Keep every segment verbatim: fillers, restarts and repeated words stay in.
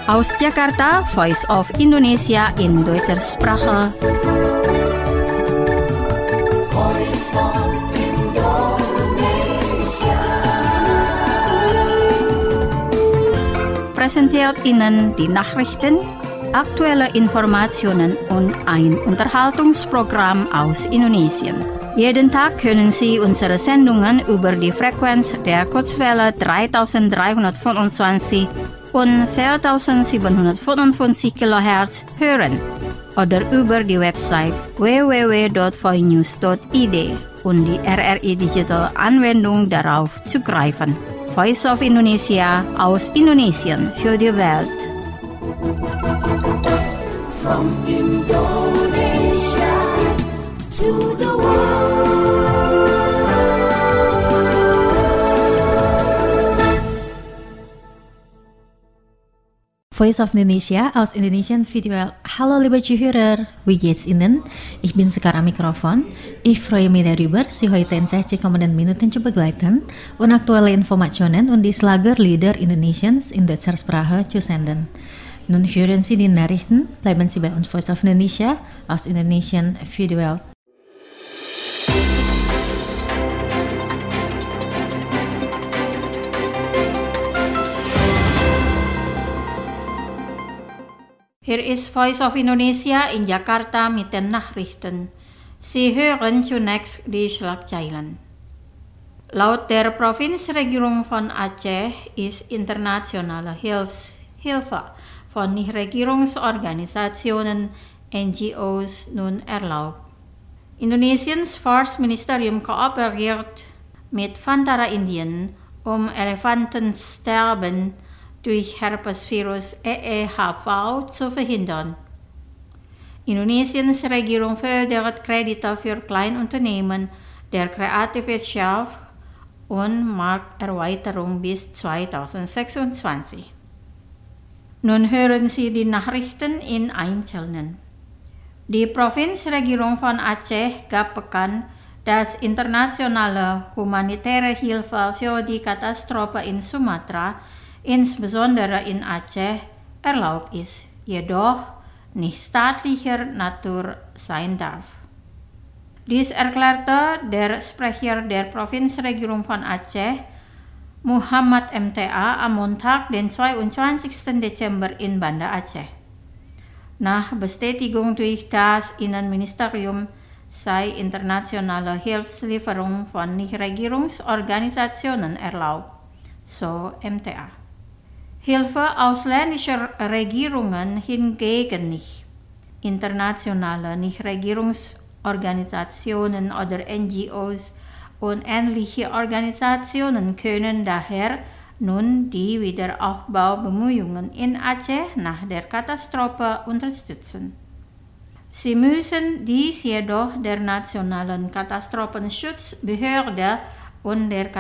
Aus Jakarta, Voice of Indonesia in Deutscher Sprache. Präsentiert Ihnen die Nachrichten, aktuelle Informationen und ein Unterhaltungsprogramm aus Indonesien. Jeden Tag können Sie unsere Sendungen über die Frequenz der Kurzwelle dreitausenddreihundertfünfundzwanzig und viertausendsiebenhundertfünfundfünfzig Kilohertz hören oder über die Website w w w punkt voinews punkt i d und die R R I Digital Anwendung darauf zugreifen. Voice of Indonesia aus Indonesien für die Welt. From Indonesia to the world. Voice of Indonesia aus Indonesian Video. Hallo liebe Zuhörer, wie geht's Ihnen? Ich bin Sekar am Mikrofon. Ich freue mich darüber, Sie heute in sechzig kommenden Minuten zu begleiten und aktuelle Informationen und die Schlagerlieder Indonesiens in deutscher Sprache zu senden. Nun hören Sie die Nachrichten, bleiben Sie bei uns Voice of Indonesia aus Indonesian Video. Hier ist Voice of Indonesia in Jakarta mit den Nachrichten. Sie hören zunächst die Schlagzeilen. Laut der Provinzregierung von Aceh ist internationale Hilfs- Hilfe von Nichtregierungsorganisationen N G Os nun erlaubt. Indonesiens Forstministerium kooperiert mit Vantara Indien, um Elefantensterben durch Herpesvirus E E H V zu verhindern. Indonesiens Regierung fördert Kredite für Kleinunternehmen der Kreativwirtschaft und Markterweiterung bis zweitausendsechsundzwanzig. Nun hören Sie die Nachrichten in Einzelnen. Die Provinzregierung von Aceh gab bekannt, dass internationale humanitäre Hilfe für die Katastrophe in Sumatra, insbesondere in Aceh, erlaubt ist, jedoch nicht staatlicher Natur sein darf. Dies erklärte der Sprecher der Provinzregierung von Aceh, Muhammad M T A, am Montag, den zweiundzwanzigsten Dezember in Banda Aceh. Nach Bestätigung durch das Innenministerium sei internationale Hilfslieferung von Nichtregierungsorganisationen erlaubt, so M T A. Hilfe ausländischer Regierungen hingegen nicht. Internationale Nichtregierungsorganisationen oder N G Os und ähnliche Organisationen können daher nun die Wiederaufbaubemühungen in Aceh nach der Katastrophe unterstützen. Sie müssen dies jedoch der Nationalen Katastrophenschutzbehörde und der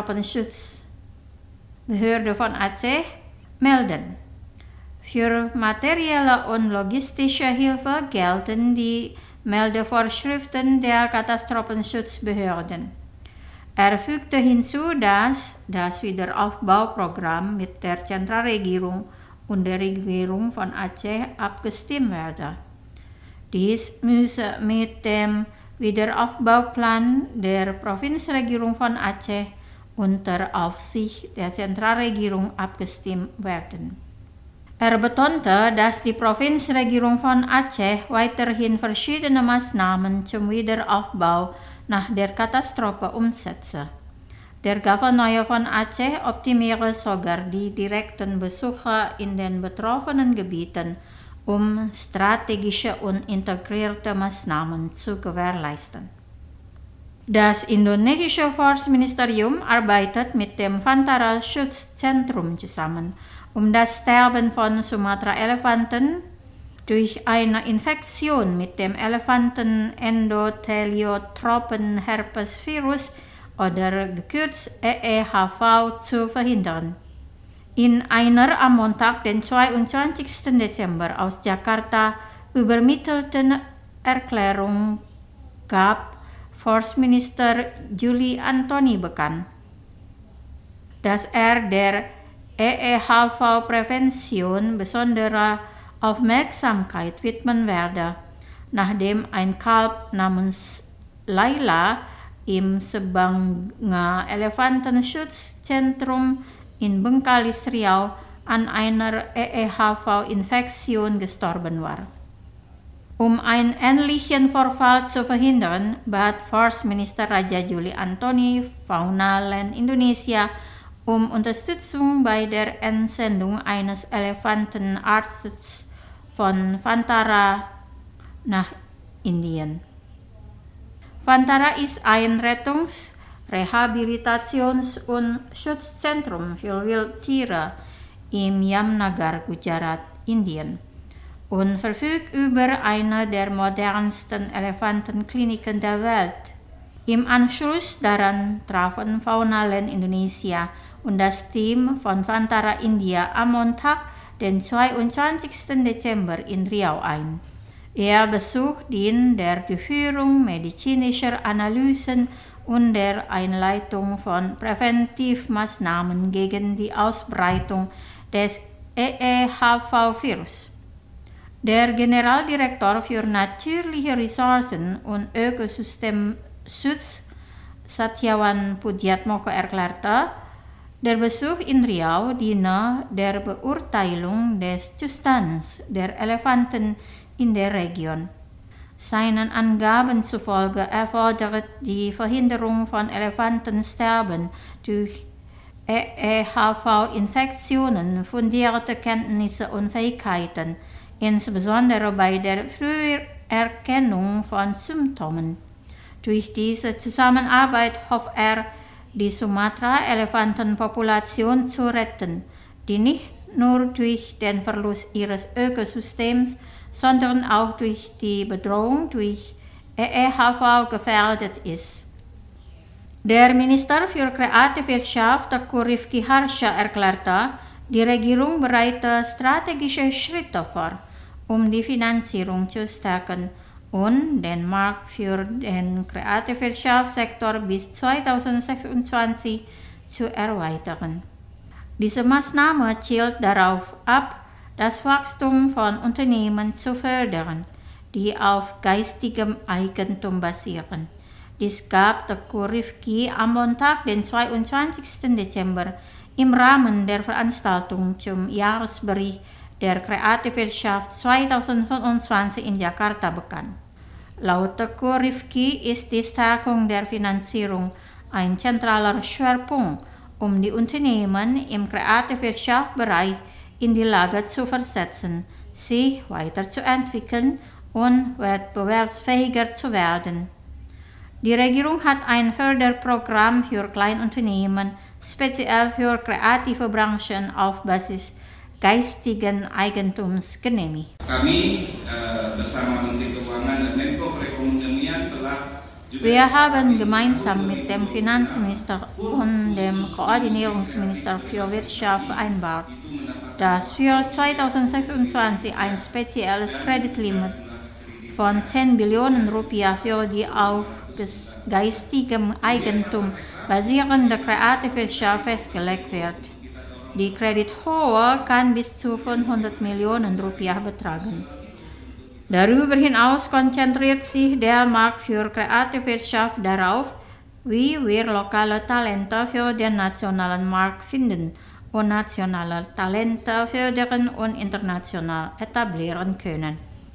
Katastrophenschutzbehörde von Aceh melden. Für materielle und logistische Hilfe gelten die Meldevorschriften der Katastrophenschutzbehörden. Er fügte hinzu, dass das Wiederaufbauprogramm mit der Zentralregierung und der Regierung von Aceh abgestimmt werde. Dies müsse mit dem Wiederaufbauplan der Provinzregierung von Aceh unter Aufsicht der Zentralregierung abgestimmt werden. Er betonte, dass die Provinzregierung von Aceh weiterhin verschiedene Maßnahmen zum Wiederaufbau nach der Katastrophe umsetze. Der Gouverneur von Aceh optimiere sogar die direkten Besuche in den betroffenen Gebieten, um strategische und integrierte Maßnahmen zu gewährleisten. Das indonesische Forstministerium arbeitet mit dem Vantara Schutzzentrum zusammen, um das Sterben von Sumatra-Elefanten durch eine Infektion mit dem Elefanten-Endotheliotropen-Herpesvirus oder gekürzt E E H V zu verhindern. In einer am Montag, den zweiundzwanzigsten Dezember aus Jakarta übermittelten Erklärung gab Forstminister Juli Antoni bekannt, dass er der E E H V-Prävention besondere Aufmerksamkeit widmen werde, nachdem ein Kalb namens Laila im Sebanga Elefantenschutzzentrum in Bengkalis, Riau an einer E E H V-Infektion gestorben war. Um einen ähnlichen Vorfall zu verhindern, bat Forstminister Raja Juli Antoni Faunaland Indonesia um Unterstützung bei der Entsendung eines Elefantenarztes von Vantara nach Indien. Vantara ist ein Rettungs-, Rehabilitations- und Schutzzentrum für Wildtiere im Jamnagar, Gujarat, Indien und verfügt über eine der modernsten Elefantenkliniken der Welt. Im Anschluss daran trafen Faunaland Indonesia und das Team von Vantara India am Montag, den zweiundzwanzigsten Dezember in Riau ein. Ihr Besuch dient der Durchführung medizinischer Analysen und der Einleitung von Präventivmaßnahmen gegen die Ausbreitung des E E H V-Virus. Der Generaldirektor für natürliche Ressourcen und Ökosystemschutz Satyawan Pudyatmoko erklärte, der Besuch in Riau diene der Beurteilung des Zustands der Elefanten in der Region. Seinen Angaben zufolge erfordert die Verhinderung von Elefantensterben durch E E H V-Infektionen fundierte Kenntnisse und Fähigkeiten, insbesondere bei der Früherkennung von Symptomen. Durch diese Zusammenarbeit hofft er, die Sumatra-Elefantenpopulation zu retten, die nicht nur durch den Verlust ihres Ökosystems, sondern auch durch die Bedrohung durch E E H V gefährdet ist. Der Minister für Kreativwirtschaft, Teuku Rifki Harsha, erklärte, die Regierung bereite strategische Schritte vor, um die Finanzierung zu stärken und den Markt für den Kreativwirtschaftssektor bis zweitausendsechsundzwanzig zu erweitern. Diese Maßnahme zielt darauf ab, das Wachstum von Unternehmen zu fördern, die auf geistigem Eigentum basieren. Dies gab Teuku Rifki am Montag, den zweiundzwanzigsten Dezember, im Rahmen der Veranstaltung zum Jahresbericht der Kreativwirtschaft zweitausendfünfundzwanzig in Jakarta bekannt. Laut Teuku Rifki ist die Stärkung der Finanzierung ein zentraler Schwerpunkt, um die Unternehmen im Kreativwirtschaftsbereich in die Lage zu versetzen, sich weiterzuentwickeln und wettbewerbsfähiger zu werden. Die Regierung hat ein Förderprogramm für Kleinunternehmen, speziell für kreative Branchen auf Basis geistigen Eigentums genehmigt. Kami äh, bersama Menteri Keuangan dan Menko Perekonomian telah Wir haben gemeinsam mit dem Finanzminister und dem Koordinierungsminister für Wirtschaft vereinbart, dass für zweitausendsechsundzwanzig ein spezielles Kreditlimit von zehn Billionen Rupiah für die auf geistigem Eigentum basierende Kreativwirtschaft festgelegt wird. Die Kredithöhe kann bis zu fünfhundert Millionen Rupiah betragen. Darüber hinaus konzentriert sich der Markt für Kreativwirtschaft darauf, wie wir lokale Talente für den nationalen Markt finden und nationale Talente fördern und international etablieren können.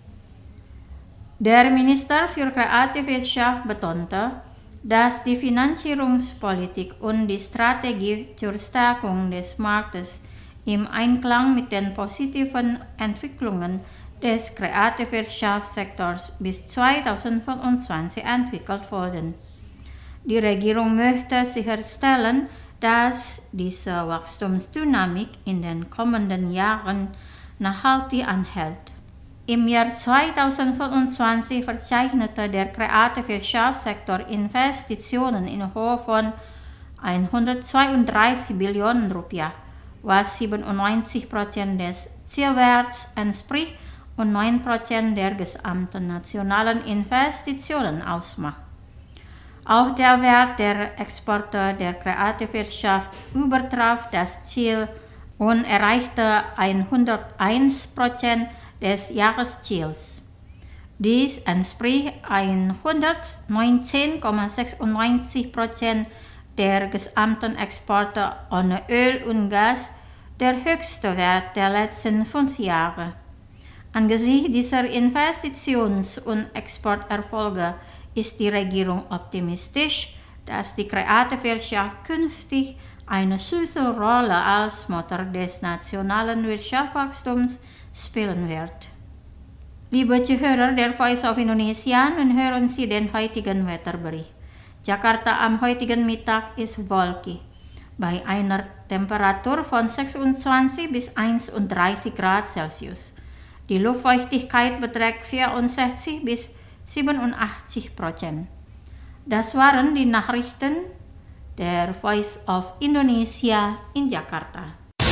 Der Minister für Kreativwirtschaft betonte, dass die Finanzierungspolitik und die Strategie zur Stärkung des Marktes im Einklang mit den positiven Entwicklungen des Kreativwirtschaftssektors bis zweitausendfünfundzwanzig entwickelt wurden. Die Regierung möchte sicherstellen, dass diese Wachstumsdynamik in den kommenden Jahren nachhaltig anhält. Im Jahr zweitausendfünfundzwanzig verzeichnete der Kreativwirtschaftssektor Investitionen in Höhe von hundertzweiunddreißig Billionen Rupiah, was siebenundneunzig Prozent des Zielwerts entspricht und neun Prozent der gesamten nationalen Investitionen ausmacht. Auch der Wert der Exporte der Kreativwirtschaft übertraf das Ziel und erreichte hunderteins Prozent des Jahresziels. Dies entspricht hundertneunzehn Komma sechsundneunzig Prozent der gesamten Exporte ohne Öl und Gas, der höchste Wert der letzten fünf Jahre. Angesichts dieser Investitions- und Exporterfolge ist die Regierung optimistisch, dass die Kreativwirtschaft künftig eine Schlüsselrolle als Motor des nationalen Wirtschaftswachstums spielen wird. Liebe Zuhörer der Voice of Indonesia, nun hören Sie den heutigen Wetterbericht. Jakarta am heutigen Mittag ist wolkig. Bei einer Temperatur von sechsundzwanzig bis einunddreißig Grad Celsius. Die Luftfeuchtigkeit beträgt vierundsechzig bis siebenundachtzig Prozent. Das waren die Nachrichten der Voice of Indonesia in Jakarta.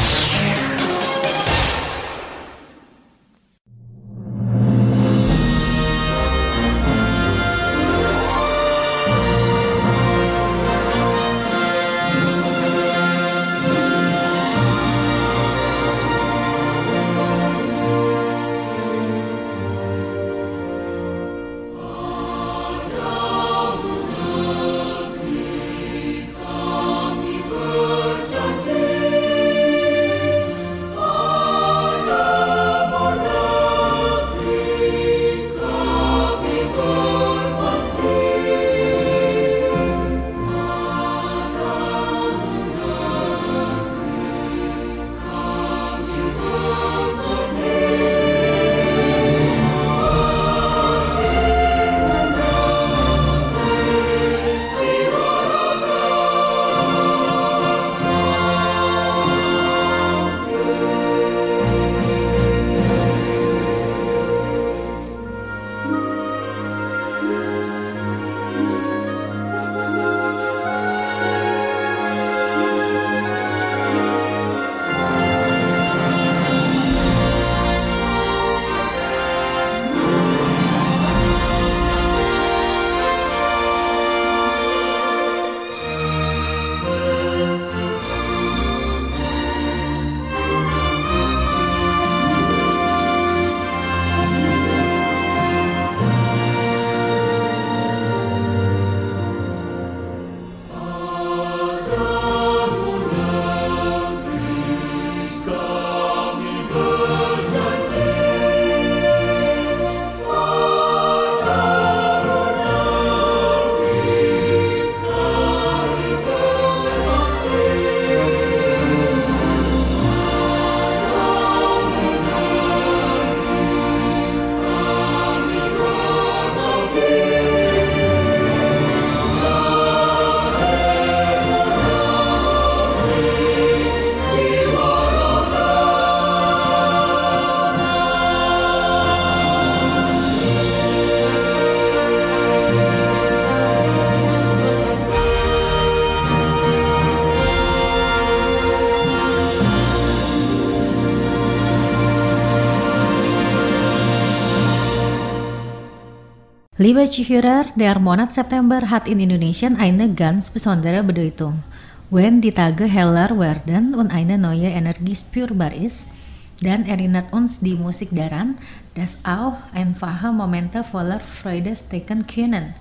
Liebe Zuhörer, der Monat September hat in Indonesien eine ganz besondere Bedeutung. Wenn die Tage heller werden und eine neue Energie spürbar ist, dann erinnert uns die Musik daran, dass auch einfache Momente voller Freude stecken können.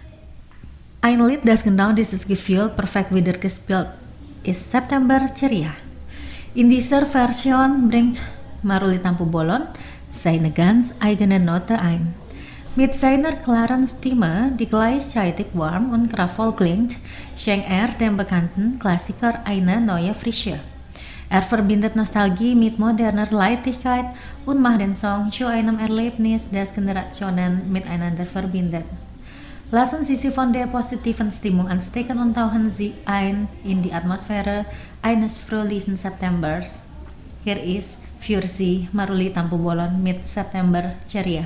Ein Lied, das genau dieses Gefühl perfekt wiedergespielt ist September ceria. In dieser Version bringt Maruli Tampu-Bolon seine ganz eigene Note ein. Mit seiner klaren Stimme, die gleichzeitig warm und kraftvoll klingt, schenkt er dem bekannten Klassiker eine neue Frische. Er verbindet Nostalgie mit moderner Leichtigkeit und macht den Song zu einem Erlebnis, das Generationen miteinander verbindet. Lassen Sie sich von der positiven Stimmung anstecken und tauchen Sie ein in die Atmosphäre eines fröhlichen Septembers. Hier ist für Sie Maruli Tampu-Bolon mit September ceria.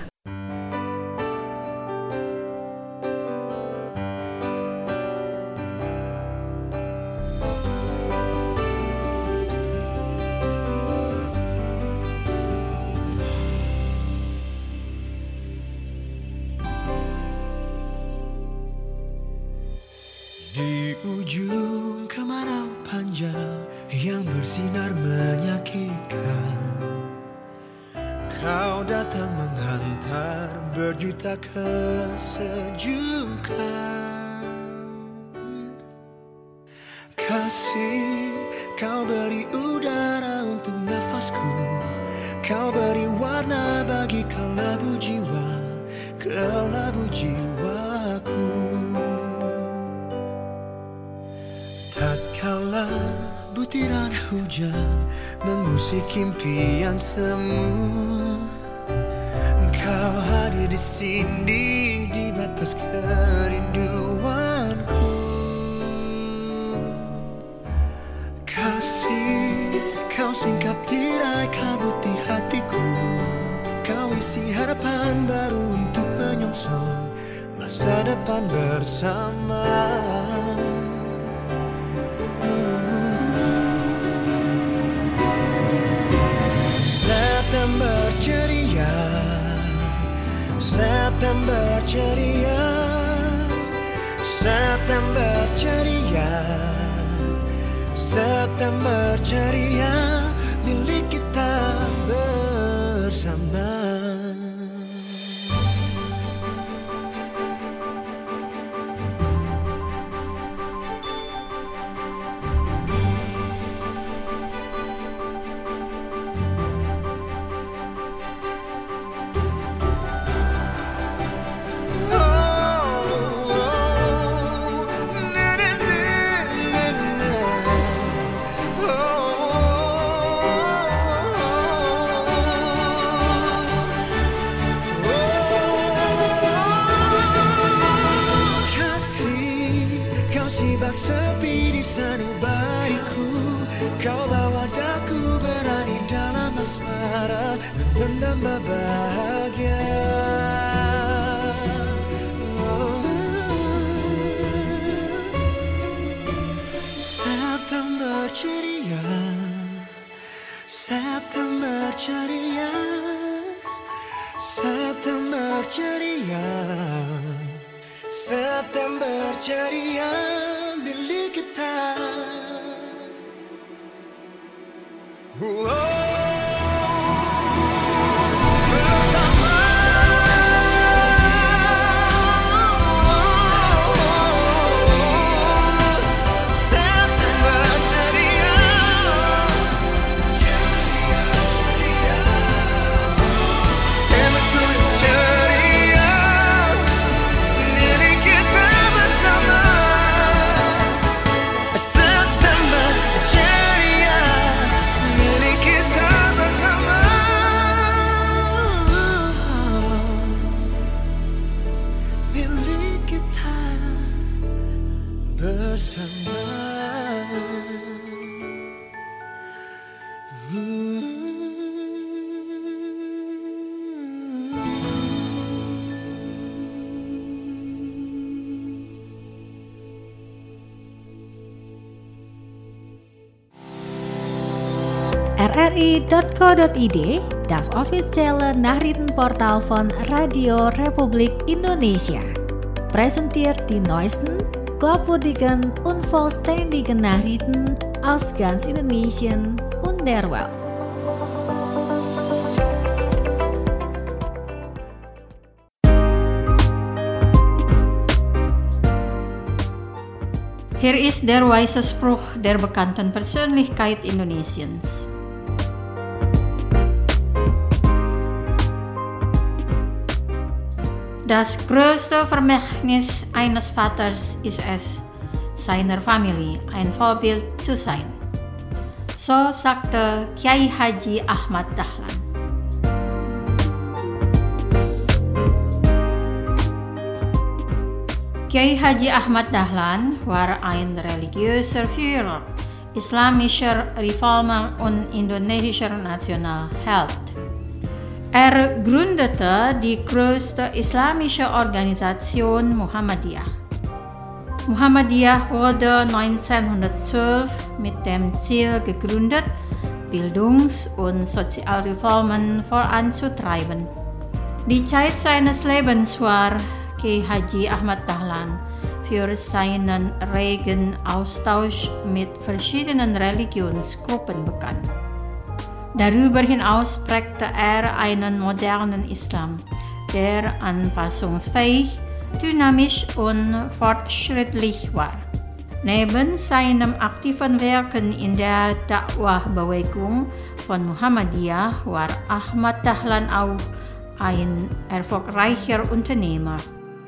Di ujung kemarau panjang yang bersinar menyakitkan. Kau datang menghantar berjuta kesejukan. Kasih, kau beri udara untuk nafasku. Kau beri warna bagi kelabu jiwa, kelabu jiwaku. Tatkala butiran hujan mengusik impian semu, Kau hadir di sini di batas kerinduanku. Kasih, kau singkap tirai kabut di hatiku. Kau isi harapan baru untuk menyongsong masa depan bersama. September ceria, September ceria, September ceria, September ceria, milik kita bersama. Sepi di sanubariku, kau bawa daku berani dalam asmara dan menambah bahagia. Oh. September ceria, September ceria, September ceria, September ceria, milik kita. Wow. r r i dot co dot i d, das offizielle Nachrichtenportal von Radio Republik Indonesia, präsentiert die neuesten, glaubwürdigen und vollständigen Nachrichten aus ganz Indonesien und der Welt. Hier ist der weise Spruch der bekannten Persönlichkeit Indonesiens. Das größte Vermächtnis eines Vaters ist es, seiner Familie ein Vorbild zu sein. So sagte Kiai Haji Ahmad Dahlan. Kiai Haji Ahmad Dahlan war ein religiöser Führer, islamischer Reformer und indonesischer Nationalheld. Er gründete die größte islamische Organisation Muhammadiyah. Muhammadiyah wurde neunzehnhundertzwölf mit dem Ziel gegründet, Bildungs- und Sozialreformen voranzutreiben. Die Zeit seines Lebens war Kiai Haji Ahmad Dahlan für seinen regen Austausch mit verschiedenen Religionsgruppen bekannt. Darüber hinaus prägte er einen modernen Islam, der anpassungsfähig, dynamisch und fortschrittlich war. Neben seinem aktiven Wirken in der Dakwah-Bewegung von Muhammadiyah war Ahmad Dahlan auch ein erfolgreicher Unternehmer.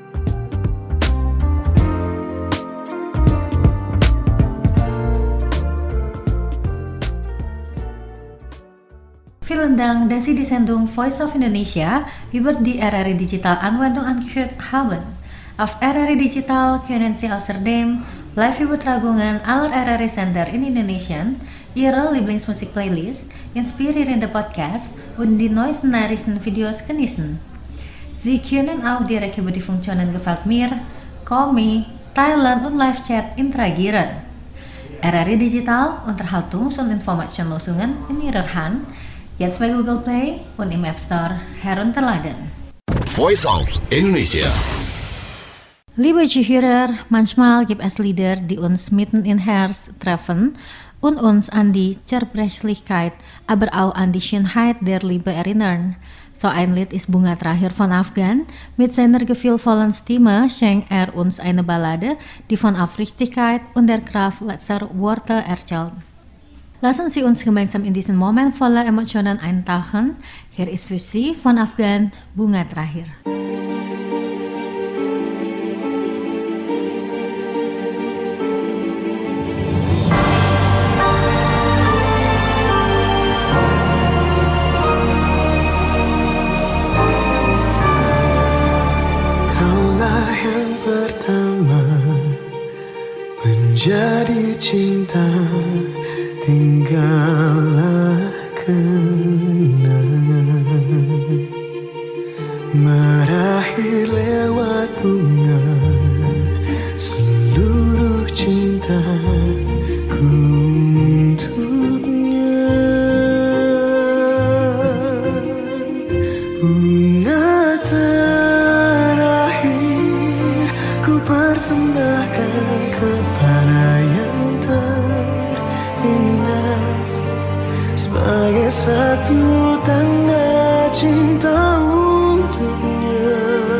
Vielen Dank, dass Sie die Sendung Voice of Indonesia über die R R I Digital Anwendung angehört haben. Auf R R I Digital können Sie außerdem live-übertragungen aller R R I-Sender in Indonesien, Ihre Lieblingsmusik-Playlist, inspirierende Podcasts und die neuesten Nachrichtenvideos genießen. Sie können auch direkt über die Funktionen Gefällt mir, Call Me, Thailand und Live-Chat interagieren. R R I Digital, Unterhaltungs- und Informationslösungen in Ihrer Hand, jetzt bei Google Play und im App Store herunterladen. Voice of Indonesia. Liebe Zuhörer, manchmal gibt es Lieder, die uns mitten in Herz treffen und uns an die Zerbrechlichkeit, aber auch an die Schönheit der Liebe erinnern. So ein Lied ist Bunga Terakhir von Afgan. Mit seiner gefühlvollen Stimme schenkt er uns eine Ballade, die von Aufrichtigkeit und der Kraft letzter Worte erzählt. Lassen Sie uns gemeinsam in diesen Moment voller Emotionen eintauchen. Hier ist für Sie von Afgan Bunga Terakhir. Kaulah yang pertama menjadi cinta. Tinggallah kenangan meraih lewat bunga seluruh cintaku untuknya. Bunga terakhir ku persembahkan kepada yang sebagai satu tanda cinta untuknya.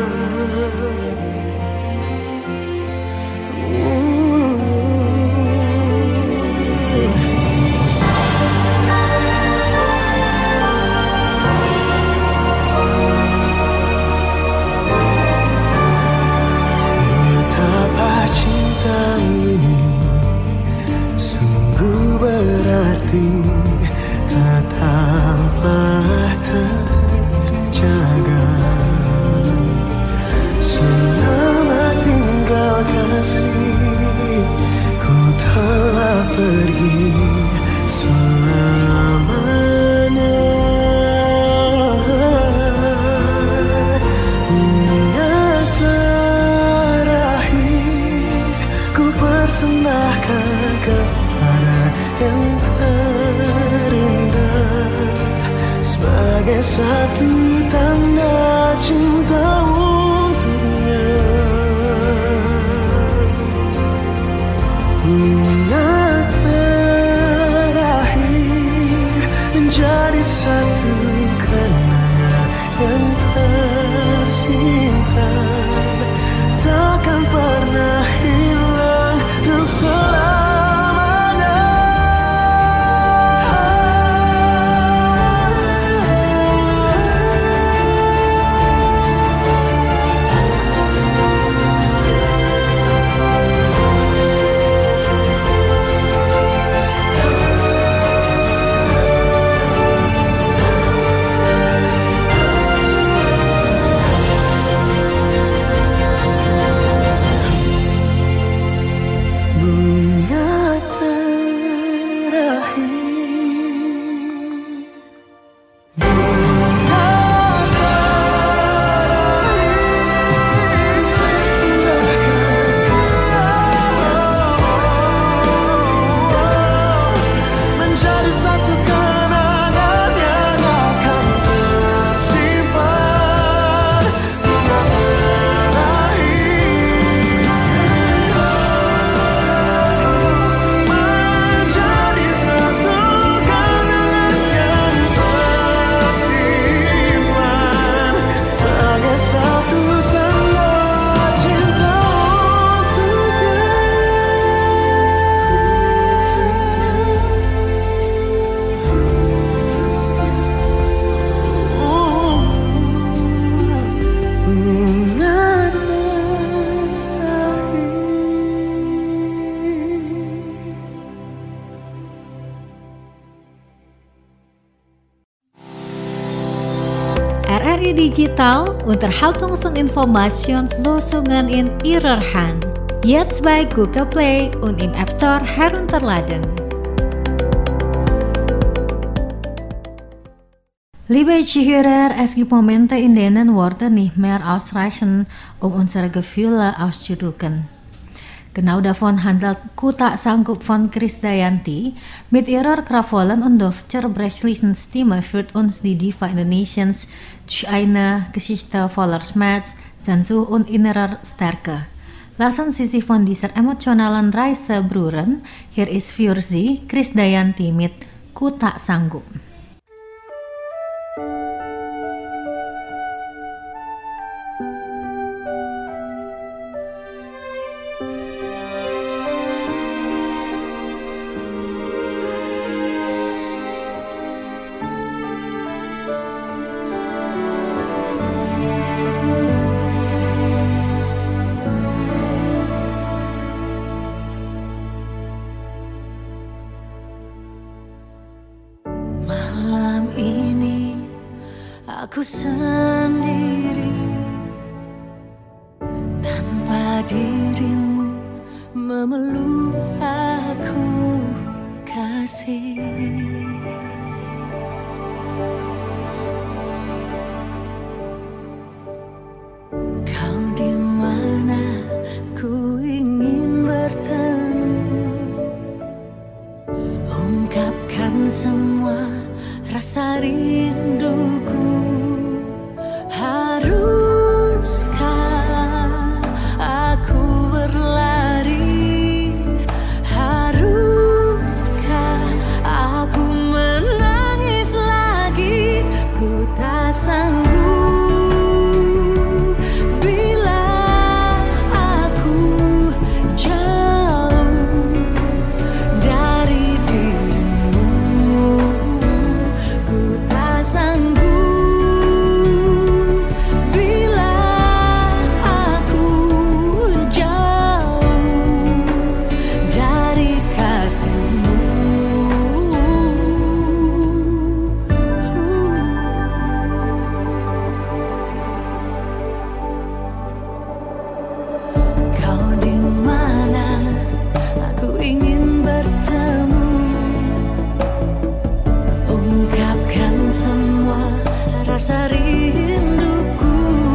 Betapa cinta ini sungguh berarti, tetaplah terjaga selama tinggal kasih. Ku telah pergi selamanya. Bunga terakhir ku persembahkan kepada yang sebagai satu tanda cinta untuknya. Bunga terakhir menjadi satu kenangan yang tersimpan, takkan pernah hilang untuk selamanya. Radio Digital unterhaltungsun Informationslösungen in ihrer Hand. Jetzt bei Google Play und im App Store herunterladen. Liebe Zuhörer, es gibt Momente, in denen Worte nicht mehr ausreichen, um unsere Gefühle auszudrücken. Genau davon handelt Ku Tak Sanggup von Krisdayanti. Mit ihrer kraftvollen und doch zerbrechlichen Stimme führt uns die Diva Indonesiens durch eine Geschichte voller Schmerz, Sehnsucht und innerer Stärke. Lassen Sie sich von dieser emotionalen Reise berühren. Hier ist für Sie Krisdayanti mit Ku Tak Sanggup. Aku sendiri tanpa dirimu memeluk aku kasih. Kau di mana ku ingin bertemu, ungkapkan semua rasa rinduku. Haruskah aku berlari? Haruskah aku menangis lagi? Ku tak sanggup bila aku jauh dari dirimu. Ku tak sanggup rasa rinduku.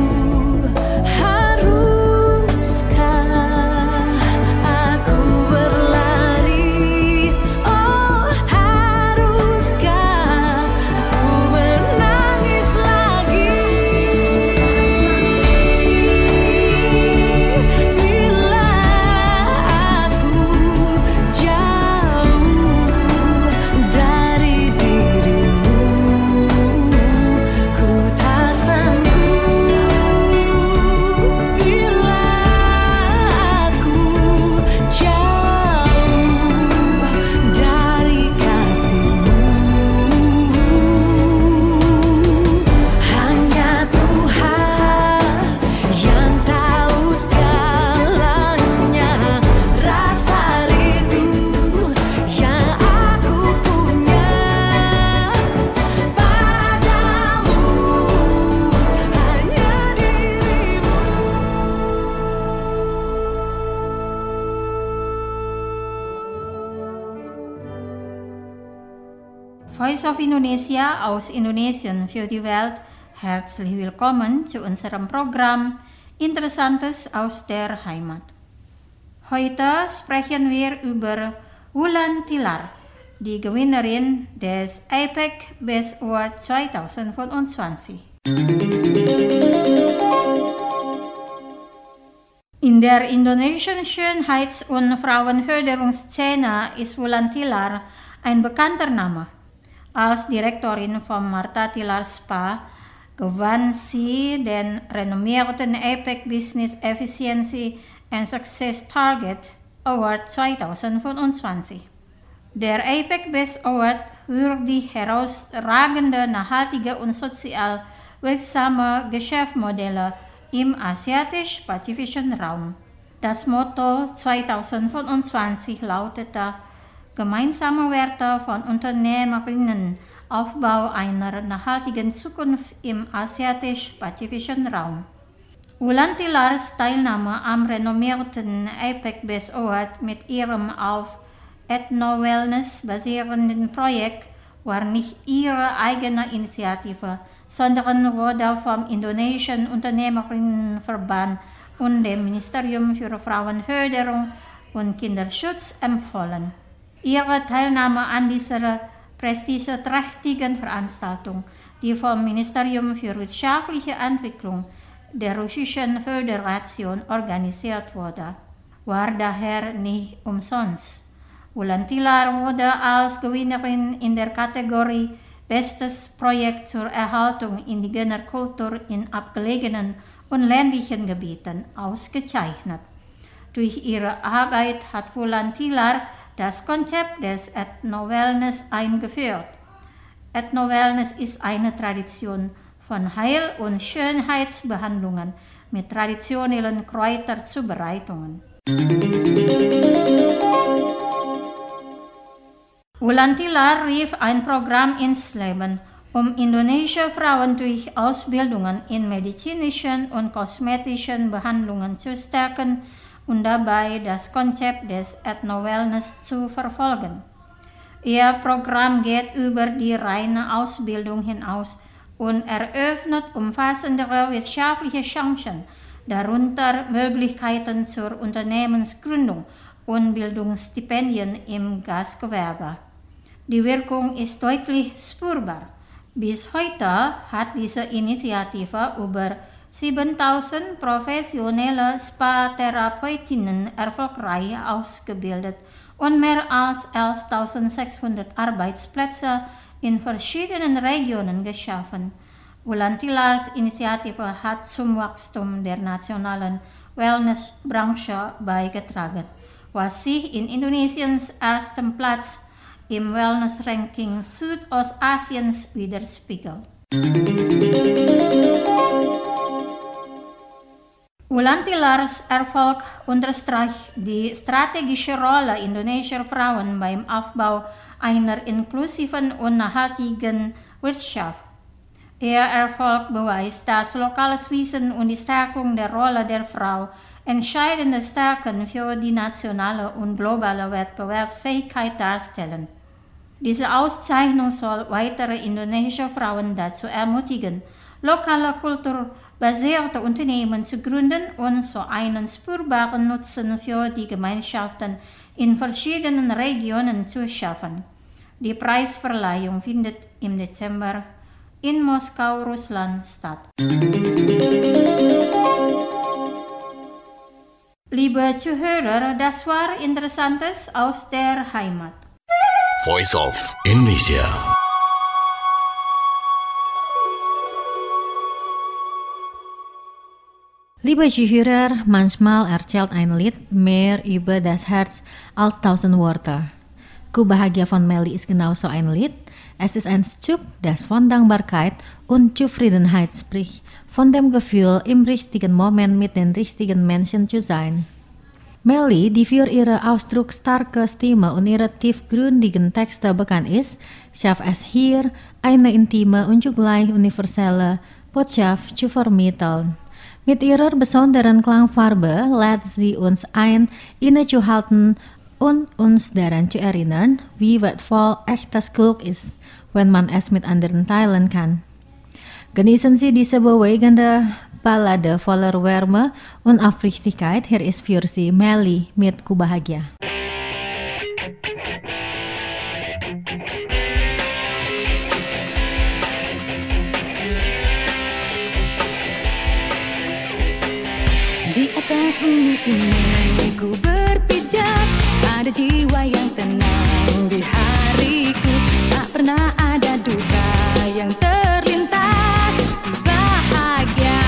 Haruskah aku berlari? Oh, haruskah aku menangis lagi? Bila aku jauh dari dirimu. Voice of Indonesia aus Indonesien für die Welt. Herzlich willkommen zu unserem Programm Interessantes aus der Heimat. Heute sprechen wir über Wulan Tilar, die Gewinnerin des A P E C Best Award zwanzig vierundzwanzig. In der indonesischen Schönheits- und Frauenförderungsszene ist Wulan Tilar ein bekannter Name. Als Direktorin von Martha Tilar Spa gewann sie den renommierten A P E C Business Efficiency and Success Target Award zwanzig vierundzwanzig. Der A P E C Best Award würdigt die herausragende, nachhaltige und sozial wirksame Geschäftsmodelle im asiatisch-pazifischen Raum. Das Motto zwanzig vierundzwanzig lautete: Gemeinsame Werte von Unternehmerinnen Aufbau einer nachhaltigen Zukunft im asiatisch-pazifischen Raum. Wulan Tilars Teilnahme am renommierten APEC Best Award mit ihrem auf Ethno-Wellness basierenden Projekt war nicht ihre eigene Initiative, sondern wurde vom Indonesischen Unternehmerinnenverband und dem Ministerium für Frauenförderung und Kinderschutz empfohlen. Ihre Teilnahme an dieser prestigeträchtigen Veranstaltung, die vom Ministerium für wirtschaftliche Entwicklung der Russischen Föderation organisiert wurde, war daher nicht umsonst. Wulan Tilar wurde als Gewinnerin in der Kategorie Bestes Projekt zur Erhaltung indigener Kultur in abgelegenen und ländlichen Gebieten ausgezeichnet. Durch ihre Arbeit hat Wulan Tilar das Konzept des Ethno-Wellness eingeführt. Ethno-Wellness ist eine Tradition von Heil- und Schönheitsbehandlungen mit traditionellen Kräuterzubereitungen. Wulan Tilar rief ein Programm ins Leben, um indonesische Frauen durch Ausbildungen in medizinischen und kosmetischen Behandlungen zu stärken und dabei das Konzept des Ethno-Wellness zu verfolgen. Ihr Programm geht über die reine Ausbildung hinaus und eröffnet umfassendere wirtschaftliche Chancen, darunter Möglichkeiten zur Unternehmensgründung und Bildungsstipendien im Gastgewerbe. Die Wirkung ist deutlich spürbar. Bis heute hat diese Initiative über siebentausend professionelle Spa-Therapeutinnen erfolgreich ausgebildet und mehr als elftausendsechshundert Arbeitsplätze in verschiedenen Regionen geschaffen. Wulan Tilars Initiative hat zum Wachstum der nationalen Wellnessbranche beigetragen, was sich in Indonesiens ersten Platz im Wellness-Ranking Südostasiens widerspiegelt. Wulan Tilars Erfolg unterstreicht die strategische Rolle indonesischer Frauen beim Aufbau einer inklusiven und nachhaltigen Wirtschaft. Ihr Erfolg beweist, dass lokales Wissen und die Stärkung der Rolle der Frau entscheidende Stärken für die nationale und globale Wettbewerbsfähigkeit darstellen. Diese Auszeichnung soll weitere indonesische Frauen dazu ermutigen, lokale kulturbasierte Unternehmen zu gründen und so einen spürbaren Nutzen für die Gemeinschaften in verschiedenen Regionen zu schaffen. Die Preisverleihung findet im Dezember in Moskau, Russland statt. Liebe Zuhörer, das war Interessantes aus der Heimat. Voice of Indonesia. Liebe Zuhörer, manchmal erzählt ein Lied mehr über das Herz als tausend Worte. Ku Bahagia von Melly ist genauso ein Lied. Es ist ein Stück, das von Dankbarkeit und Zufriedenheit spricht, von dem Gefühl, im richtigen Moment mit den richtigen Menschen zu sein. Melly, die für ihre ausdrucksstarke Stimme und ihre tiefgründigen Texte bekannt ist, schafft es hier, eine intime und zugleich universelle Botschaft zu vermitteln. Mit ihrer besonderen Klangfarbe lädt sie uns ein, innezuhalten und uns daran zu erinnern, wie wertvoll echtes Glück ist, wenn man es mit anderen teilen kann. Genießen Sie diese bewegende Ballade voller Wärme und Aufrichtigkeit. Hier ist für Sie Melly mit Ku Bahagia. Di atas bumi ini ku berpijak pada jiwa yang tenang di hariku. Tak pernah ada duka yang terlintas. Ku bahagia.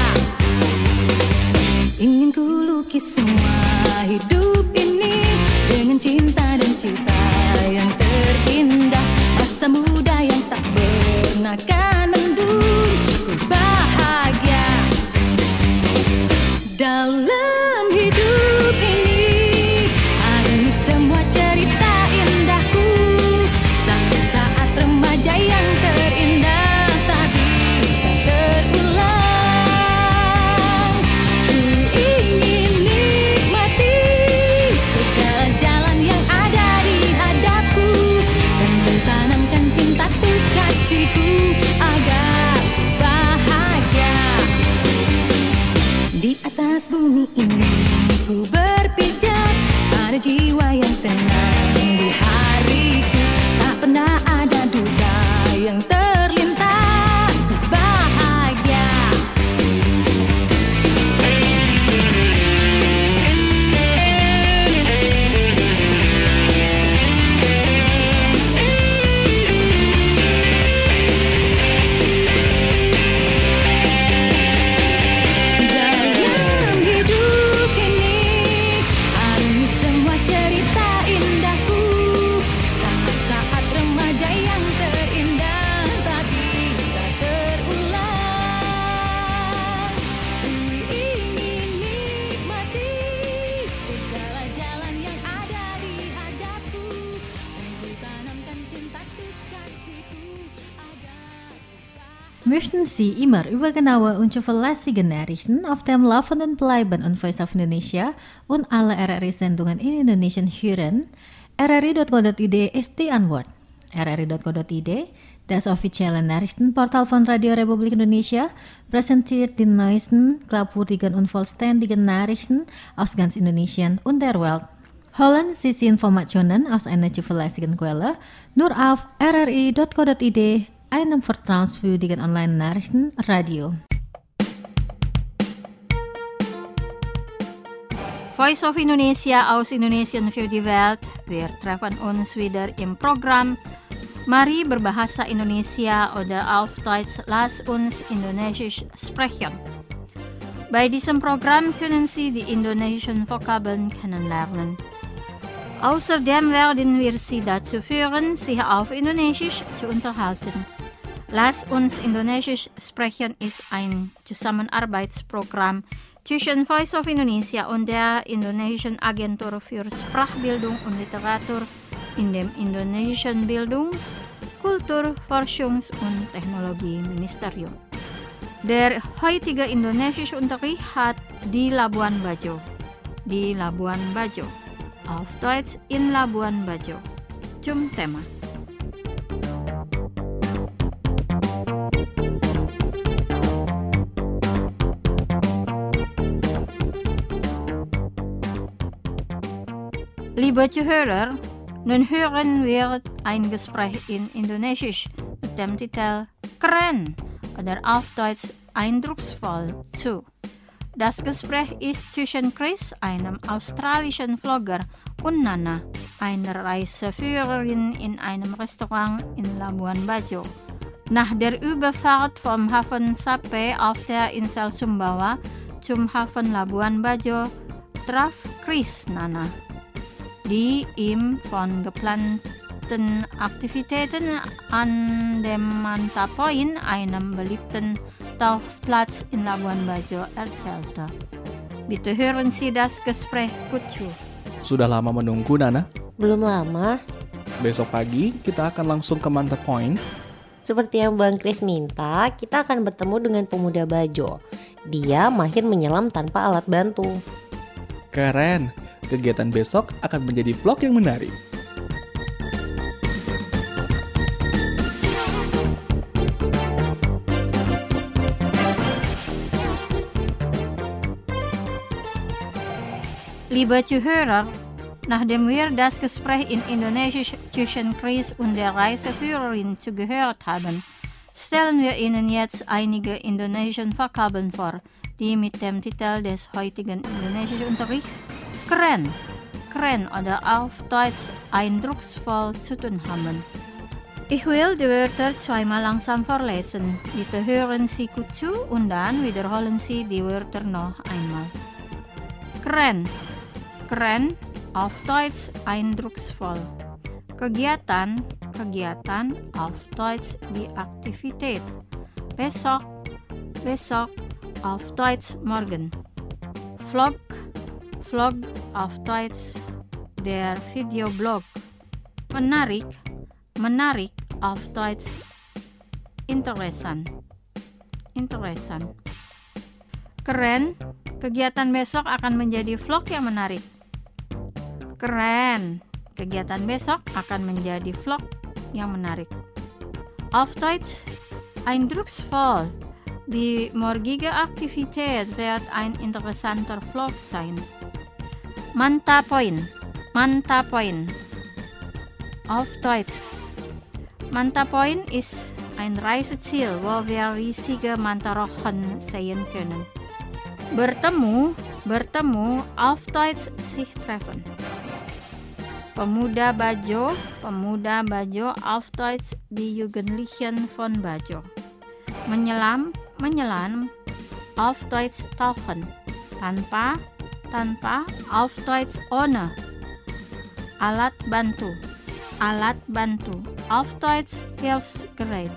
Ingin ku lukis semua hidup ini dengan cinta dan cita yang terindah. Masa muda yang tak pernah kan mendung. Ku bahagia. Dalam hidup ini alami semua cerita indahku sampai saat remaja yang ter ada jiwa yang tenang di hariku. Tak pernah ada duka yang terlintas, ku bahagia. Dalam hidup ini harungi semua cerita indahku. Saat-saat remaja yang terindah tak bisa terulang. Ku ingin nikmati segala jalan yang ada di hadapku. Ku tanamkan cinta untuk kasihku agar Möchten Sie immer über genaue und zuverlässige Nachrichten auf dem Laufenden bleiben und Voice of Indonesia und alle R R I-Sendungen in Indonesian hören? R R I dot co dot I D ist die Antwort. R R I dot co dot I D, das offizielle Nachrichtenportal von Radio Republik Indonesia, präsentiert die neuesten, glaubwürdigen und vollständigen Nachrichten aus ganz Indonesien und der Welt. Holen Sie die Informationen aus einer zuverlässigen Quelle nur auf R R I dot co dot I D, einem vertrauenswürdigen Online-Nachrichtenradio. Voice of Indonesia aus Indonesien für die Welt. Wir treffen uns wieder im Programm Mari berbahasa Indonesia oder auf Deutsch Lass uns Indonesisch sprechen. Bei diesem Programm können Sie die indonesischen Vokabeln kennenlernen. Außerdem werden wir Sie dazu führen, sich auf Indonesisch zu unterhalten. Lass uns Indonesisch sprechen ist ein Zusammenarbeitsprogramm zwischen Voice of Indonesia und der Indonesischen Agentur für Sprachbildung und Literatur in dem indonesischen Bildungs-, Kultur-, Forschungs- und Technologieministerium. Der heutige indonesische Unterricht hat di Labuan Bajo. Di Labuan Bajo. Auf Deutsch in Labuan Bajo. Zum Thema. Liebe Zuhörer, nun hören wir ein Gespräch in Indonesisch mit dem Titel Keren oder auf Deutsch eindrucksvoll zu. Das Gespräch ist zwischen Chris, einem australischen Vlogger, und Nana, einer Reiseführerin in einem Restaurant in Labuan Bajo. Nach der Überfahrt vom Hafen Sape auf der Insel Sumbawa zum Hafen Labuan Bajo traf Chris Nana, die ihm von geplanten Aktivitäten an dem Manta Point, einem beliebten Tauchplatz in Labuan Bajo, erzählte. Bitte hören Sie das Gespräch gut zu. Sudah lama menunggu, Nana? Belum lama. Besok pagi kita akan langsung ke Manta Point. Seperti yang Bang Chris minta, kita akan bertemu dengan pemuda Bajo. Dia mahir menyelam tanpa alat bantu. Keren. Kegiatan besok akan menjadi vlog yang menarik. Liebe Zuhörer, nachdem wir das Gespräch in Indonesisch zwischen Chris und der Reiseführerin zugehört haben, stellen wir Ihnen jetzt einige indonesische Vokabeln vor, die mit dem Titel des heutigen indonesischen Unterrichts Keren, keren oder auf Deutsch eindrucksvoll zu tun haben. Ich will die Wörter zweimal langsam vorlesen. Bitte hören Sie gut zu und dann wiederholen Sie die Wörter noch einmal. Keren, keren, auf Deutsch eindrucksvoll. Kegiatan, kegiatan, auf Deutsch die Aktivität. Besok, besok, auf Deutsch morgen. Vlog, Vlog, auf Deutsch der Videoblog. Menarik, menarik, auf Deutsch interessant, interessant. Keren, kegiatan besok akan menjadi vlog yang menarik. Keren, kegiatan besok akan menjadi vlog yang menarik. Auf Deutsch eindrucksvoll. Die morgige Aktivität wird ein interessanter Vlog sein. Manta Point. Manta Point. Auf Deutsch. Manta Point ist ein Reiseziel, wo wir riesige Mantarochen sehen können. Bertemu, bertemu, auf Deutsch sich treffen. Pemuda Bajo, pemuda Bajo, auf Deutsch die Jugendlichen von Bajo. Menyelam, menyelam, auf Deutsch tauchen. Tanpa, tanpa, auf Deutsch ohne. Alat bantu, alat bantu, auf Deutsch Hilfsgerät.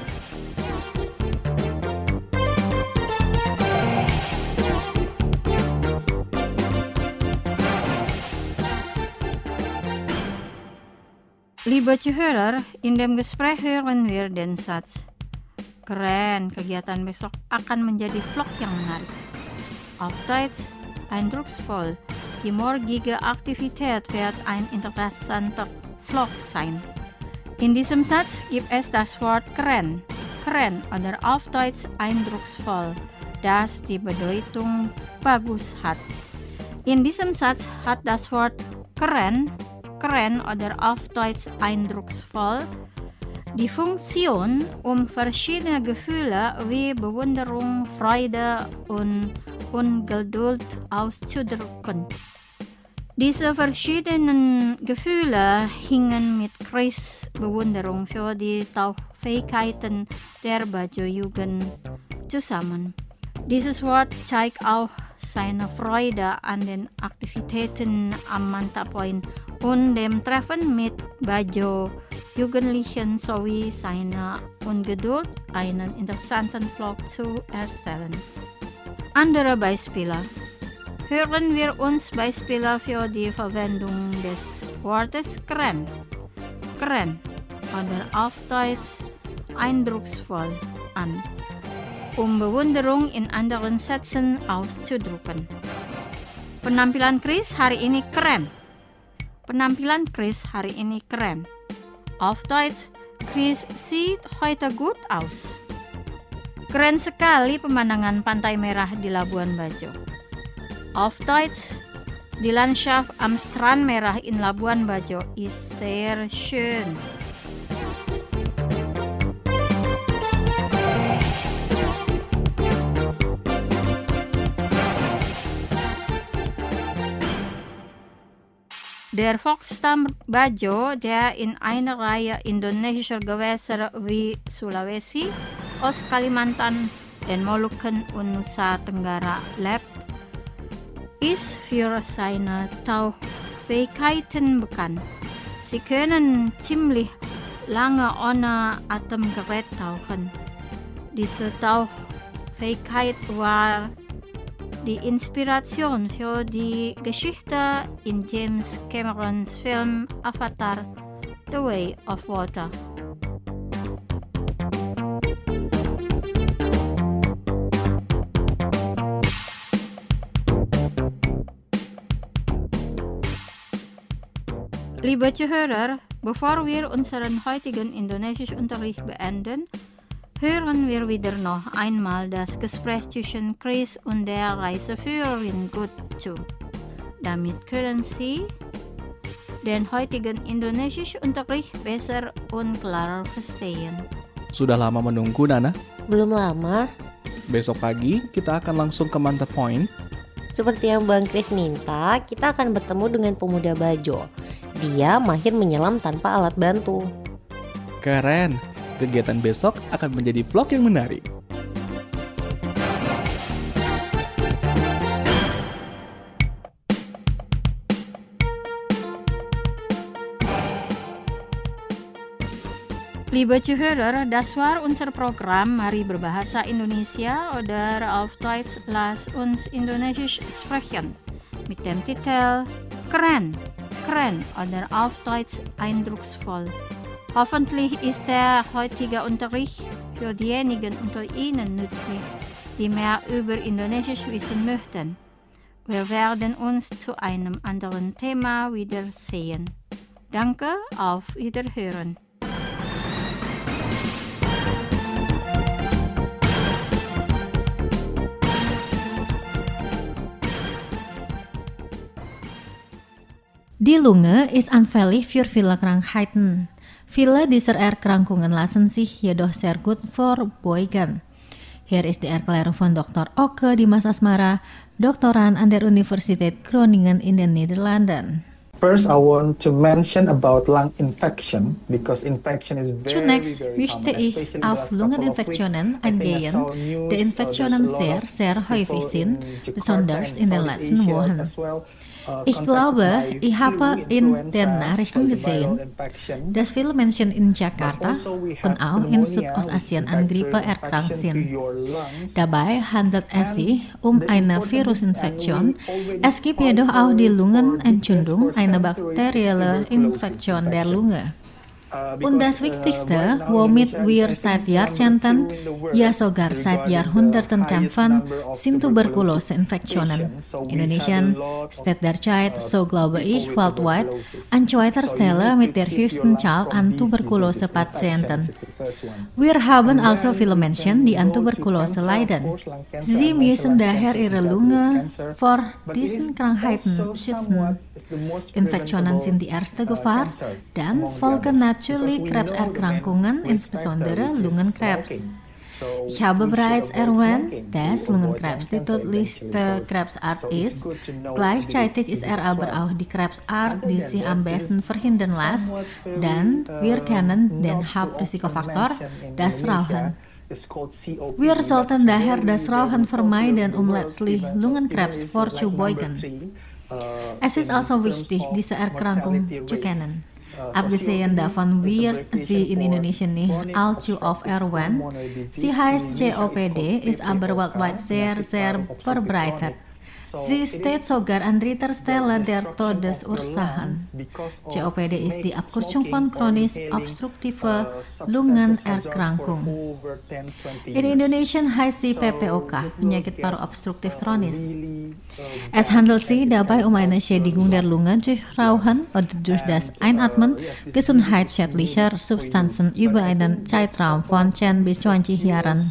Liebe Zuhörer, in dem Gespräch hören wir den Satz, keren, kegiatan besok akan menjadi vlog yang menarik. Auf Deutsch, eindrucksvoll, die morgige Aktivität wird ein interessanter Vlog sein. In diesem Satz gibt es das Wort keren, keren oder auf Deutsch eindrucksvoll, das die Bedeutung bagus hat. In diesem Satz hat das Wort keren, keren oder auf Deutsch eindrucksvoll die Funktion, um verschiedene Gefühle wie Bewunderung, Freude und Ungeduld auszudrücken. Diese verschiedenen Gefühle hingen mit Chris' Bewunderung für die Tauchfähigkeiten der Bajo-Jugend zusammen. Dieses Wort zeigt auch seine Freude an den Aktivitäten am Manta Point und dem Treffen mit Bajo-Jugendlichen sowie seine Ungeduld, einen interessanten Vlog zu erstellen. Andere Beispiele. Hören wir uns Beispiele für die Verwendung des Wortes keren, keren oder auf Deutsch eindrucksvoll an, um Bewunderung in anderen Sätzen auszudrücken. Penampilan Chris hari ini keren. Penampilan Chris hari ini keren. Auf Deutsch, Chris sieht heute gut aus. Keren sekali pemandangan pantai merah di Labuan Bajo. Auf Deutsch, die Landschaft am Strand Merah in Labuan Bajo ist sehr schön. Der Volksstamm Bajo, der in einer Reihe indonesischer Gewässer wie Sulawesi, Ostkalimantan, den Molukken und Nusa Tenggara lebt, ist für seine Tauchfähigkeiten bekannt. Sie können ziemlich lange ohne Atemgerät tauchen. Diese Tauchfähigkeit war die Inspiration für die Geschichte in James Camerons Film Avatar: The Way of Water. Liebe Zuhörer, bevor wir unseren heutigen Indonesischunterricht beenden, hören wir wieder noch einmal das Gespräch zwischen Chris und der Reiseführerin gut zu. Damit können Sie den heutigen Indonesischunterricht besser und klarer verstehen. Sudah lama menunggu, Nana? Belum lama. Besok pagi kita akan langsung ke Manta Point. Seperti yang Bang Chris minta, kita akan bertemu dengan pemuda Bajo. Dia mahir menyelam tanpa alat bantu. Keren! Kegiatan besok akan menjadi vlog yang menarik. Liebe Zuhörer, das war unser Programm Mari Berbahasa Indonesia oder auf Deutsch Lass uns Indonesisch sprechen mit dem Titel Keren, keren oder auf Deutsch eindrucksvoll. Hoffentlich ist der heutige Unterricht für diejenigen unter Ihnen nützlich, die mehr über Indonesisch wissen möchten. Wir werden uns zu einem anderen Thema wiedersehen. Danke, auf Wiederhören. Die Lunge ist anfällig für viele Krankheiten. Viele dieser Erkrankungen lassen sich jedoch sehr gut vorbeugen. Hier ist die Erklärung von Doktor Oke Dimas Asmara, Doktoran an der Universität Groningen in den Niederlanden. First, I want to mention about lung infection because infection is very, Zunächst very möchte common, ich especially auf the last couple of Lungeninfektionen weeks. I think I eingehen, saw news, die uh, Infektionen there's a lot sehr, of sehr häufig people sind, in Jakarta besonders and in den Southeast letzten Asia Wochen. as well, uh, Ich contacted glaube, by ich habe flu, in influenza, den Nachrichten so it's a viral gesehen, infection. dass viele Menschen in Jakarta But also we und have auch in pneumonia, Südostasien which is an Grippe bacterial erkrankt infection to sind. your lungs. Dabei handelt es sich um the eine important Virusinfektion. thing, and we already Es gibt fought jedoch auch die for Lungenentzündung, decades, eine for centuries, bakterielle tuberculosis Infektion der infections. Lunge. Uh, Und das because, uh, Wichtigste, right now womit Indonesia wir is, I seit think, Jahrzehnten, number two in the world ja sogar seit regarding Jahrhunderten the highest kämpfen, number of sind tuberculosis Tuberkulose-Infektionen. patients. So we Indonesia have a lot of, steht derzeit, uh, so glaube people ich, with weltweit tuberculosis. an zweiter So you Stelle need mit to der keep your höchsten lungs Zahl from an these diseases, Tuberkulose-Patienten. infections, the first one. Wir haben And also then viele we Menschen, can die an go to Tuberkulose cancer, leiden. of course, lung cancer. Sie I mentioned müssen lung daher cancer is ihre deadliest Lunge cancer. vor But it is diesen Krankheiten also schützen. somewhat is the most Infektionen sind die erste preventable, uh, Gefahr, cancer dann among the folgen others. natürlich Because we know the Krebserkrankungen, main risk insbesondere factor, which is Lungenkrebs. smoking. So Ich habe we should bereits avoid erwähnt, smoking dass to avoid Lungenkrebs lung die cancer tödlichste eventually. So- Krebsart so it's ist. good to know Gleichzeitig this- ist this er aber threat. auch die Krebsart, Other die than sich that, am it besten is verhindern lässt, somewhat very, denn wir uh, kennen den not so Hauptrisikofaktor, often mentioned in das Indonesia. Rauchen. It's called C O P D. Wir That's sollten daher very, das very Rauchen popular vermeiden, in the um world, letztlich even- Lungenkrebs even it's like vorzubeugen. number three, uh, Es ist in also terms wichtig, of diese Erkrankung mortality zu rates. kennen. Uh, so Abgesehen C O P D davon is a wird abbreviation sie in for Indonesia nicht chronic allzu oft obstructive erwähnt. pulmonary disease. Sie heißt In C O Indonesia P it's D, called ist aber P P O K, weltweit sehr, penyakit sehr paru obstruktif verbreitet. kronik. So Sie it steht is sogar an dritter Stelle the der destruction of Todesursachen. the lungs because of C O P D ist die smoking Abkürzung von or chronisch inhaling, obstruktive uh, substances Lungenerkrankung. for over ten, twenty In years. Indonesia heißt sie So P P O K, it will penyakit get, paru obstruktif uh, kronis. really, uh, Es bad handelt sich and it dabei can um eine cause Schädigung der lung Lunge durch Rauchen oder durch das Einatmen gesundheitsschädlicher Substanzen über einen Zeitraum von zehn bis zwanzig Jahren.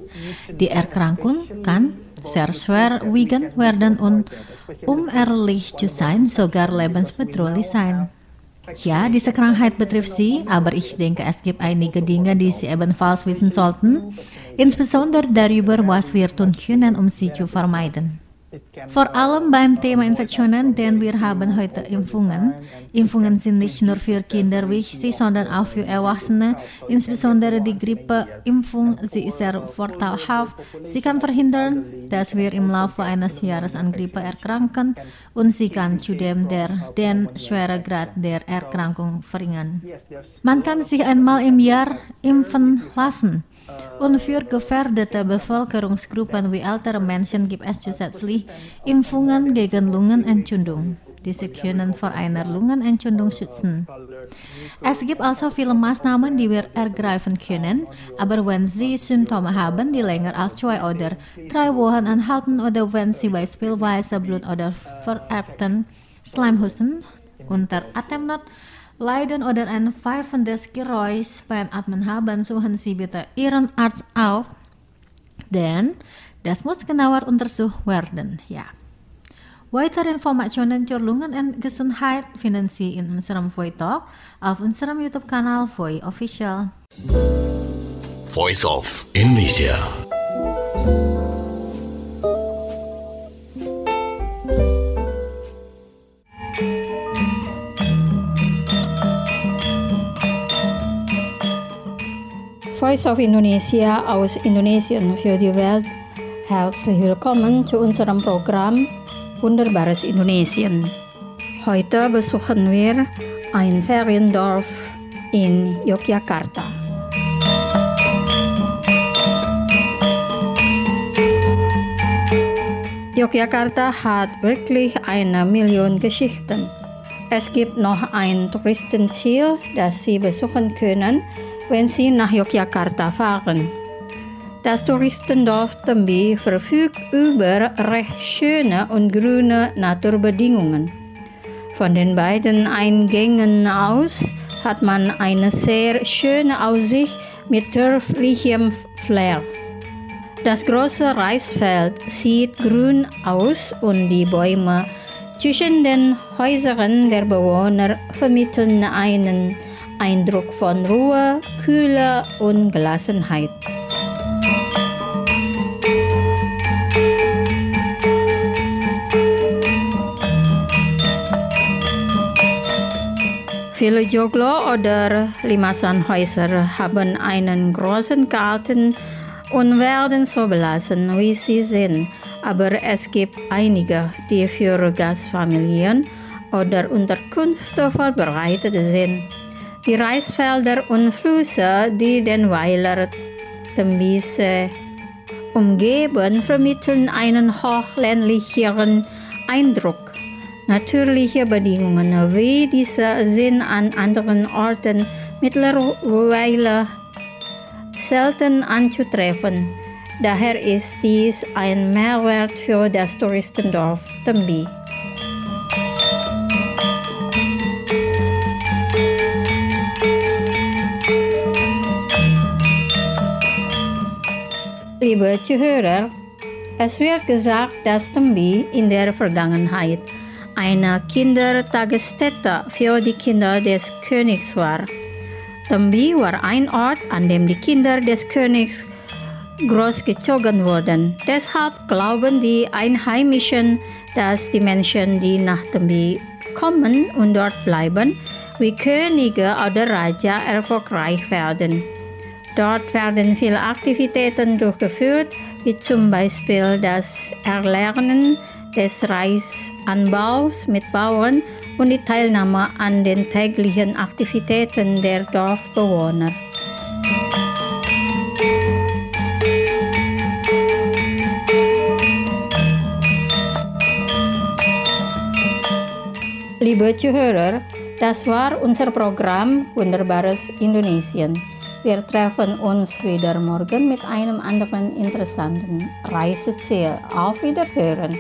Die Erkrankung kann sehr schwerwiegend werden und, um ehrlich zu sein, sogar lebensbedrohlich sein. Ja, diese Krankheit betrifft Sie, aber ich denke, es gibt einige Dinge, die Sie ebenfalls wissen sollten, insbesondere darüber, was wir tun können, um sie zu vermeiden. Vor allem beim Thema Infektionen, denn wir haben heute Impfungen. Impfungen sind nicht nur für Kinder wichtig, sondern auch für Erwachsene, insbesondere die Grippeimpfung. Sie ist sehr vorteilhaft. Sie kann verhindern, dass wir im Laufe eines Jahres an Grippe erkranken und sie kann zudem der, den Schweregrad der Erkrankung verringern. Man kann sich einmal im Jahr impfen lassen. Und für gefährdete Bevölkerungsgruppen wie ältere Menschen gibt es zusätzlich Impfungen gegen Lungenentzündung. Diese können vor einer Lungenentzündung schützen. Es gibt also viele Maßnahmen, die wir ergreifen können, aber wenn Sie Symptome haben, die länger als zwei oder drei Wochen anhalten oder wenn Sie beispielsweise Blut- oder vererbten Schleimhusten unter Atemnot leiden oder ein pfeifendes Geräusch beim Atmen haben, suchen Sie bitte Ihren Arzt auf, denn das muss genauer untersucht werden. Ja. Weitere Informationen zur Lungengesundheit finden Sie in unserem Voi Talk auf unserem YouTube-Kanal Voi Official. Voice of Indonesia. Voice of Indonesia aus Indonesien für die Welt. Herzlich willkommen zu unserem Programm Wunderbares Indonesien. Heute besuchen wir ein Feriendorf in Yogyakarta. Yogyakarta hat wirklich eine Million Geschichten. Es gibt noch ein Touristenziel, das Sie besuchen können, wenn Sie nach Yogyakarta fahren. Das Touristendorf Tembi verfügt über recht schöne und grüne Naturbedingungen. Von den beiden Eingängen aus hat man eine sehr schöne Aussicht mit dörflichem Flair. Das große Reisfeld sieht grün aus und die Bäume Zwischen den Häusern der Bewohner vermitteln einen Eindruck von Ruhe, Kühle und Gelassenheit. Viele Joglo oder Limasan-Häuser haben einen großen Garten und werden so belassen, wie sie sind. Aber es gibt einige, die für Gastfamilien oder Unterkünfte vorbereitet sind. Die Reisfelder und Flüsse, die den Weiler Tembise umgeben, vermitteln einen hochländlicheren Eindruck. Natürliche Bedingungen wie diese sind an anderen Orten mittlerweile selten anzutreffen. Daher ist dies ein Mehrwert für das Touristendorf Tembi. Liebe Zuhörer, es wird gesagt, dass Tembi in der Vergangenheit eine Kindertagesstätte für die Kinder des Königs war. Tembi war ein Ort, an dem die Kinder des Königs großgezogen wurden. Deshalb glauben die Einheimischen, dass die Menschen, die nach Tembi kommen und dort bleiben, wie Könige oder Raja erfolgreich werden. Dort werden viele Aktivitäten durchgeführt, wie zum Beispiel das Erlernen des Reisanbaus mit Bauern und die Teilnahme an den täglichen Aktivitäten der Dorfbewohner. Liebe Zuhörer, das war unser Programm Wunderbares Indonesien. Wir treffen uns wieder morgen mit einem anderen interessanten Reiseziel. Auf Wiederhören!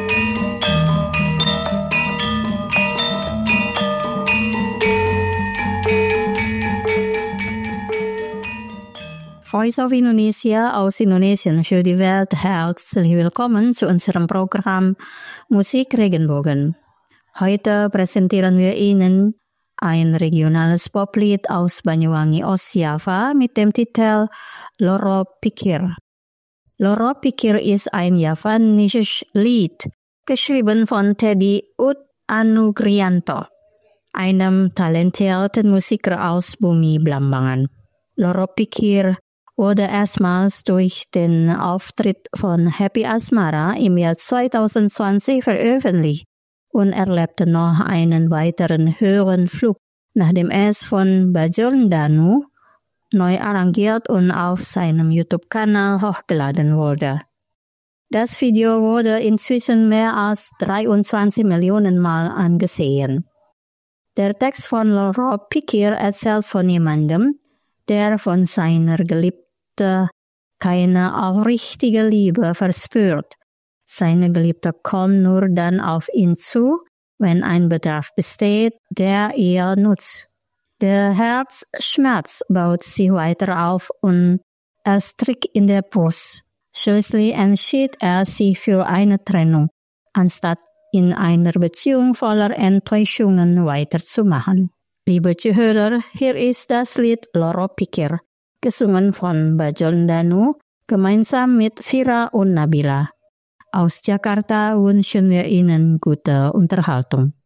Voice of Indonesia aus Indonesien für die Welt. Herzlich willkommen zu unserem Programm Musik Regenbogen. Heute präsentieren wir Ihnen ein regionales Poplied aus Banyuwangi, Ostjava mit dem Titel Loro Pikir. Loro Pikir ist ein javanisches Lied, geschrieben von Teddy Ut Anugrianto, einem talentierten Musiker aus Bumi Blambangan. Loro Pikir wurde erstmals durch den Auftritt von Happy Asmara im Jahr zwanzig zwanzig veröffentlicht und erlebte noch einen weiteren höheren Flug, nachdem es von Bajol Danu neu arrangiert und auf seinem YouTube-Kanal hochgeladen wurde. Das Video wurde inzwischen mehr als dreiundzwanzig Millionen Mal angesehen. Der Text von Loro Pikir erzählt von jemandem, der von seiner Geliebten keine aufrichtige Liebe verspürt. Seine Geliebte kommt nur dann auf ihn zu, wenn ein Bedarf besteht, der ihr nutzt. Der Herzschmerz baut sich weiter auf und erstrickt in der Brust. Schließlich entschied er sich für eine Trennung, anstatt in einer Beziehung voller Enttäuschungen weiterzumachen. Liebe Zuhörer, hier ist das Lied Loro Pikir, gesungen von Bajol Danu, gemeinsam mit Vira und Nabila. Aus Jakarta wünschen wir Ihnen gute Unterhaltung.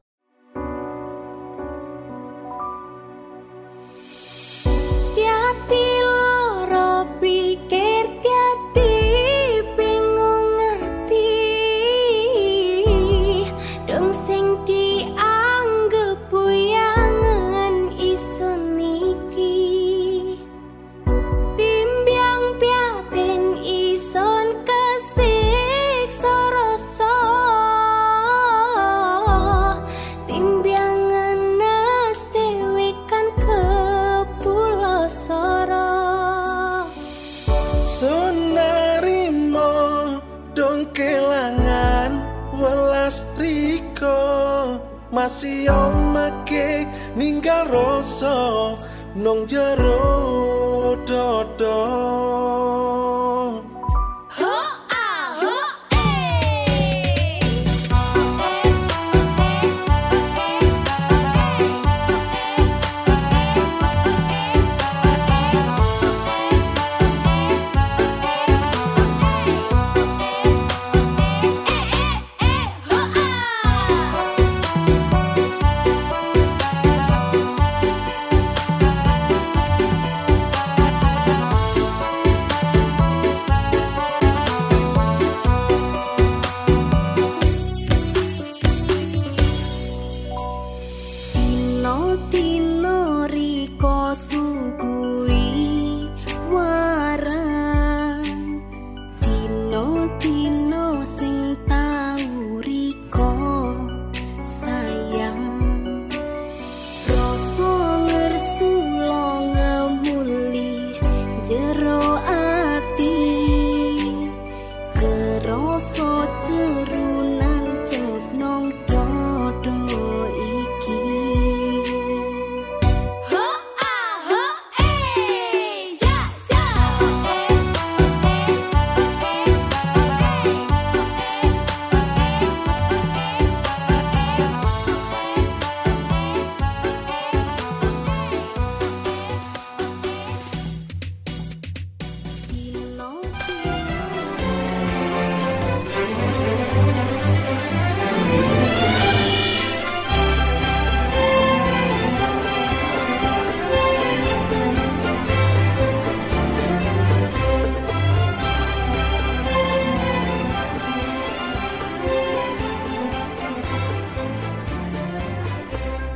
Tiati loro pikir, tiati bingung ati, dong sing dianggep buyangan iso niki, bimbiang piaten ison kesik soroso, timbiangan nas dewekan kepulo soro. Sonarimo dong kelangan welas riko, masih omake ninggal rasa nong jero dodo. Ho ah ho eh.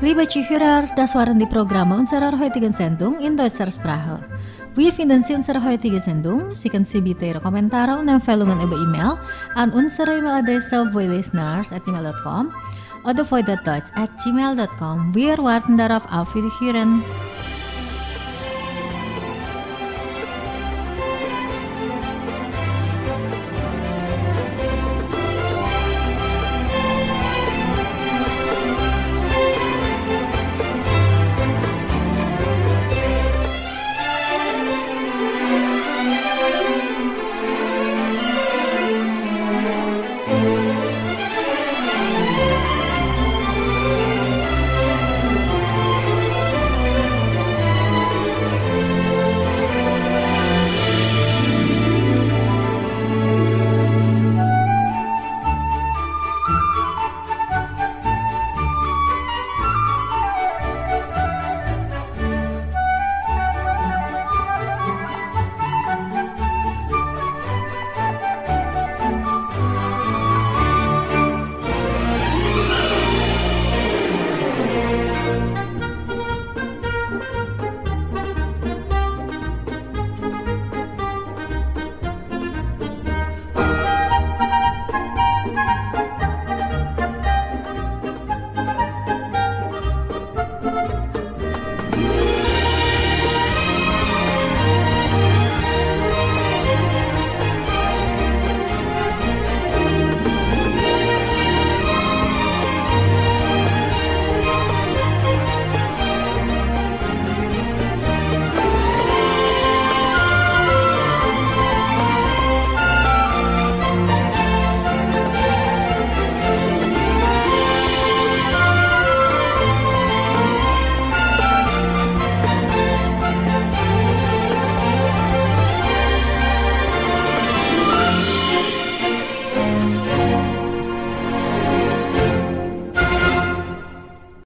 Liebe Zuhörer, das waren die Programme unserer heutigen Sendung in deutscher Sprache. Wir finden Sie unsere heutige Sendung. Sie können Sie bitte Ihre Kommentare und Empfehlungen über E-Mail an unsere E-Mail-Adresse voilisteners at gmail dot com oder void dot deutsch at gmail dot com. Wir warten darauf auf Wiederhören.